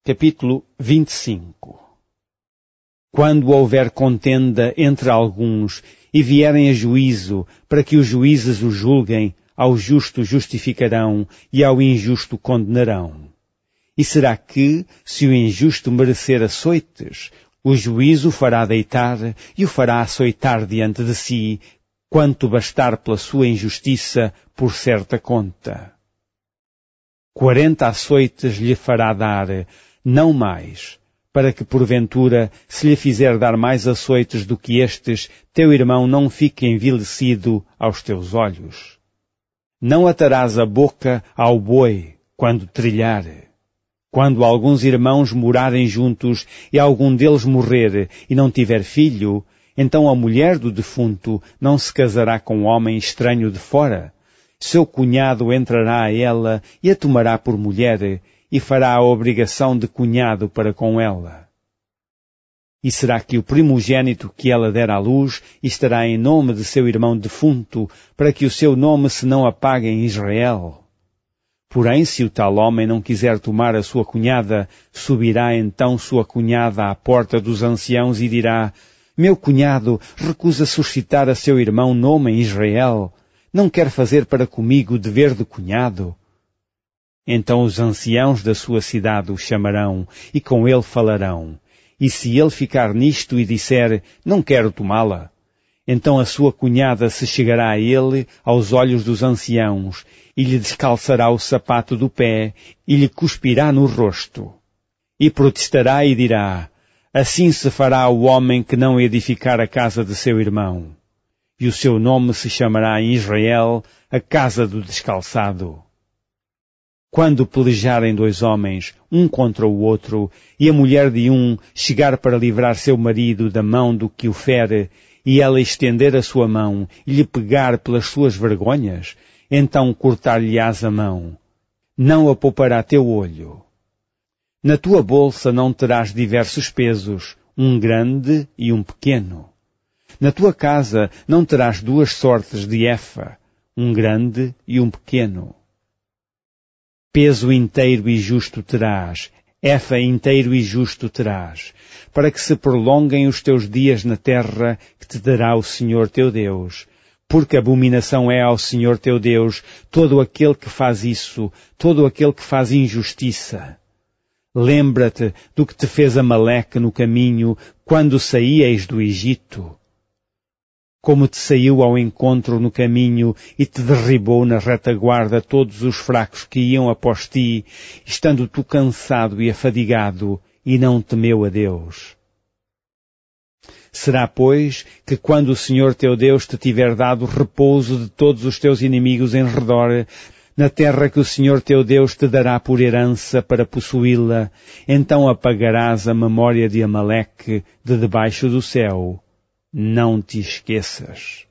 Capítulo 25. Quando houver contenda entre alguns e vierem a juízo, para que os juízes o julguem, ao justo justificarão e ao injusto condenarão. E será que, se o injusto merecer açoites, o juízo o fará deitar e o fará açoitar diante de si, quanto bastar pela sua injustiça por certa conta? 40 açoites lhe fará dar, não mais, para que porventura, se lhe fizer dar mais açoites do que estes, teu irmão não fique envilecido aos teus olhos. Não atarás a boca ao boi quando trilhar. Quando alguns irmãos morarem juntos e algum deles morrer e não tiver filho, então a mulher do defunto não se casará com homem estranho de fora. Seu cunhado entrará a ela e a tomará por mulher e fará a obrigação de cunhado para com ela. E será que o primogênito que ela der à luz estará em nome de seu irmão defunto, para que o seu nome se não apague em Israel? Porém, se o tal homem não quiser tomar a sua cunhada, subirá então sua cunhada à porta dos anciãos e dirá: meu cunhado recusa suscitar a seu irmão nome em Israel, não quer fazer para comigo dever de cunhado? Então os anciãos da sua cidade o chamarão e com ele falarão. E se ele ficar nisto e disser, não quero tomá-la, então a sua cunhada se chegará a ele aos olhos dos anciãos e lhe descalçará o sapato do pé e lhe cuspirá no rosto. E protestará e dirá: assim se fará o homem que não edificar a casa de seu irmão. E o seu nome se chamará em Israel a casa do descalçado. Quando pelejarem dois homens, um contra o outro, e a mulher de um chegar para livrar seu marido da mão do que o fere, e ela estender a sua mão e lhe pegar pelas suas vergonhas, então cortar-lhe-ás a mão. Não a poupará teu olho. Na tua bolsa não terás diversos pesos, um grande e um pequeno. Na tua casa não terás duas sortes de efa, um grande e um pequeno. Peso inteiro e justo terás, efa inteiro e justo terás, para que se prolonguem os teus dias na terra que te dará o Senhor teu Deus. Porque abominação é ao Senhor teu Deus todo aquele que faz isso, todo aquele que faz injustiça. Lembra-te do que te fez Amaleque no caminho, quando saíeis do Egito. Como te saiu ao encontro no caminho e te derribou na retaguarda todos os fracos que iam após ti, estando tu cansado e afadigado, e não temeu a Deus. Será, pois, que quando o Senhor teu Deus te tiver dado repouso de todos os teus inimigos em redor, na terra que o Senhor teu Deus te dará por herança para possuí-la, então apagarás a memória de Amaleque de debaixo do céu. Não te esqueças.